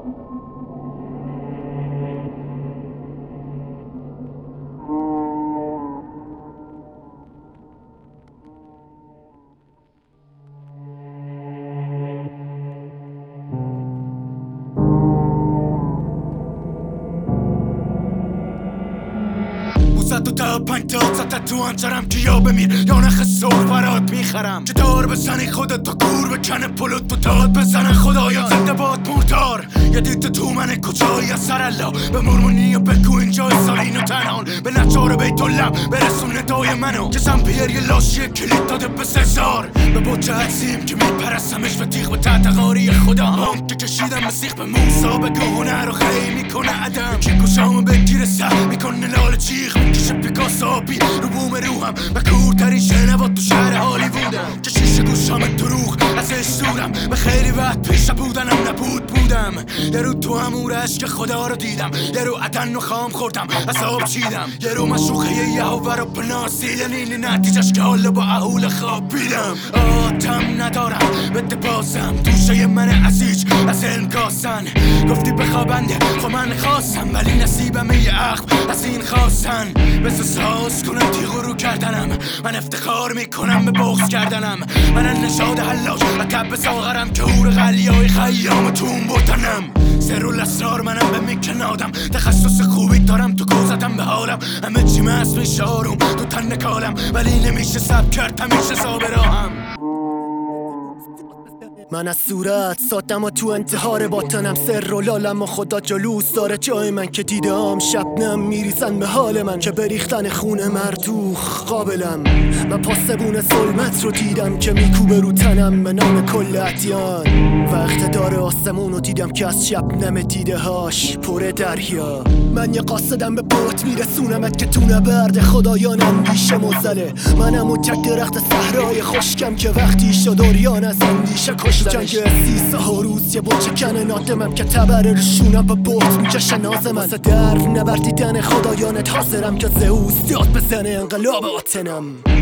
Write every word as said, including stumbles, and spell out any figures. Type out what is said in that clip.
صد و تا پنج تا صد تو انجرم که یا بمیر یا نخ سرخ برات میخرم که دار بزنی خودت تو گور بکنه پلوت تو داد بزنه خدایا زنده باد مردار یه دیت تو من کجایی از سر الله به مرمونی و بگو اینجای سالین و تنان به نچار بیت اللم برسون ندای منو که زنپیر یه لاشی کلید داده به سزار به بچه عظیم که میپرستمش و تیغ به تحت غاری خدا هم که کشیدم مسیح به موسا بگو هنر رو خیلی میکنه عدم که گوشامو بگیره سر میکنه لال چیغ میکشه پیکاس آبی رو بوم روحم و کورترین شنوات تو شهر هالیوودم که شیشه گوشام دروغ از اشتورم و خیلی وقت پیش بودنم نبود بودم یه رو تو همور عشق خدا رو دیدم یه رو عدن و خام خوردم از آب چیدم یه رو مشوخه یه هاور و پناسیل نیلی نتیجش که حالا با اهول خوابیدم آتم ندارم بده بازم دوشه من عزیز از علم کاسن گفتی بخوابنده خب من خواستم ولی نصیبم یه عقب از این خواستن بس ساز کنم تیغ رو کردنم من افتخار میکنم به بغض کردنم من نشاد حلاج و کب ساغرم که هور غلیای خیام تون بودنم سر و لسرار منم به میکنادم تخصص خوبی دارم تو کوزدم به حالم همه چی مست میشه آروم تو تن نکالم ولی نمیشه سب کرد همیشه سابراهم من از صورت ساتم و تو انتحار باطنم سر و لالم و خدا جلوس داره جای من که دیدم شبنم میریزن به حال من که بریختن خون مردوخ قابلم من پاسبون ظلمت رو دیدم که میکوبه رو تنم به نام کل ادیان و اقتدار آسمون رو دیدم که از شبنم دیده هاش پر دریا من یه قاصدم به بوت میرسونمت که تو نبرد خدایان اندیشه مزله منم و تک درخت صحرای خشکم که وقتی شد اوریان از اندیشه کش جنگ سیسه ها روز یه بچه کنه نادمم که تبر رشونم به بوت میکشه نازم از درف نبردیدن خدایانت حاضرم که زئوس یاد بزنه انقلاب آتنم